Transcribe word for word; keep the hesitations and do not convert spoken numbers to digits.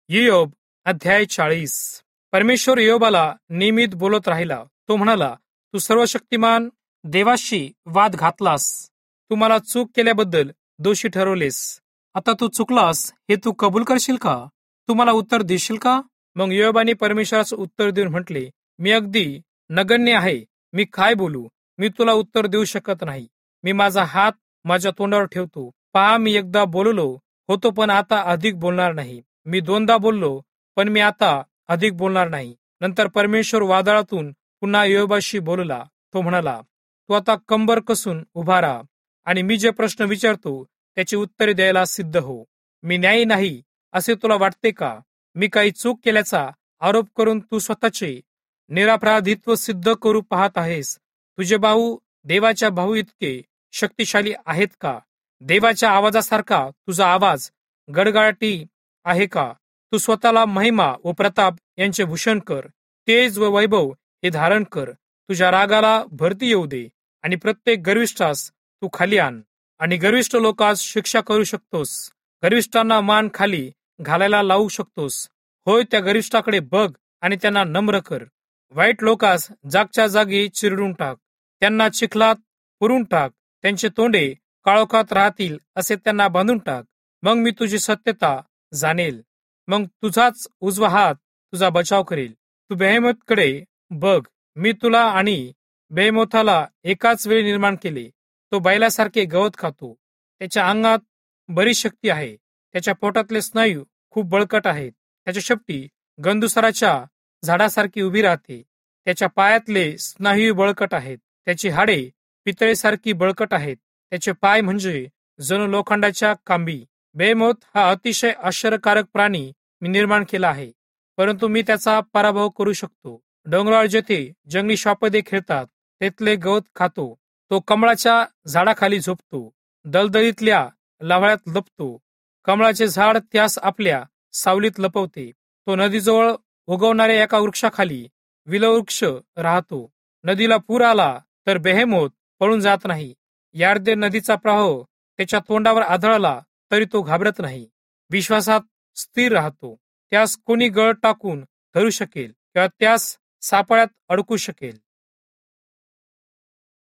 इयोब अध्याय चाळीस. परमेश्वर इयोबाला नियमित बोलत राहिला. तो म्हणाला, तू सर्वशक्तिमान देवाशी वाद घातलास. तू मला चूक केल्याबद्दल दोषी ठरवलेस. आता तू चुकलास हे तू कबूल करशील का? तू मला उत्तर देशील का? मग इयोबाने परमेश्वरास उत्तर देऊन म्हटले, मी अगदी नगण्य आहे. मी काय बोलू? मी तुला उत्तर देऊ शकत नाही. मी माझा हात माझ्या तोंडावर ठेवतो. पहा, मी एकदा बोललो होतो, पण आता अधिक बोलणार नाही. मी दोनदा बोललो, पण मी आता अधिक बोलणार नाही. नंतर परमेश्वर वादळातून पुन्हा इयोबाशी बोलला. तो म्हणाला, तू आता कंबर कसून उभा राहा आणि मी जे प्रश्न विचारतो त्याची उत्तरे द्यायला सिद्ध हो. मी न्यायी नाही असे तुला वाटते का? मी काही चूक केल्याचा आरोप करून तू स्वतःचे निरपराधित्व सिद्ध करू पाहत आहेस. तुझे भाऊ देवाच्या भाऊ इतके शक्तिशाली आहेत का? देवाच्या आवाजासारखा तुझा आवाज गडगडाटी आहे का? तू स्वतःला महिमा व प्रताप यांचे भूषण कर. तेज व वैभव हे धारण कर. तुझ्या रागाला भरती येऊ दे आणि प्रत्येक गर्विष्ठास तू खाली आण. आणि गर्विष्ठ लोकांस शिक्षा करू शकतोस. गर्विष्ठांना मान खाली घालायला लावू शकतोस. होय, त्या गर्विष्ठाकडे बघ आणि त्यांना नम्र कर. वाईट लोकांस जागच्या जागी चिरडून टाक. त्यांना चिखलात पुरून टाक. त्यांचे तोंडे काळोखात राहतील असे त्यांना बांधून टाक. मग मी तुझी सत्यता जाणेल. मग तुझाच उजवा हात तुझा बचाव करेल. तू बेहेमोथकडे बघ. मी तुला आणि बेहेमोथाला एकाच वेळी निर्माण केले. तो बैलासारखे गवत खातो. त्याच्या अंगात बरीच शक्ती आहे. त्याच्या पोटातले स्नायू खूप बळकट आहेत. त्याच्या शेपटी गंधुसराच्या झाडासारखी उभी राहते. त्याच्या पायातले स्नायू बळकट आहेत. त्याची हाडे पितळेसारखी बळकट आहेत. त्याचे पाय म्हणजे जणू लोखंडाच्या कांबी. बेहेमोथ हा अतिशय आश्चर्यकारक प्राणी मी निर्माण केला आहे, परंतु मी त्याचा पराभव करू शकतो. डोंगराळ जेथे जंगली श्वापदे खेळतात तेथले गवत खातो. तो कमळाच्या झाडाखाली झोपतो. दलदलीतल्या लाव्हळ्यात लपतो. कमळाचे झाड त्यास आपल्या सावलीत लपवते. तो नदीजवळ उगवणाऱ्या एका वृक्षाखाली विलवृक्ष राहतो. नदीला पूर आला तर बेहेमोथ पळून जात नाही. यार्दे नदीचा प्रवाह त्याच्या तोंडावर आदळला तरी तो घाबरत नाही. विश्वासात स्थिर राहतो. त्यास कोणी गळ टाकून धरू शकेल किंवा त्यास सापळ्यात अडकू शकेल.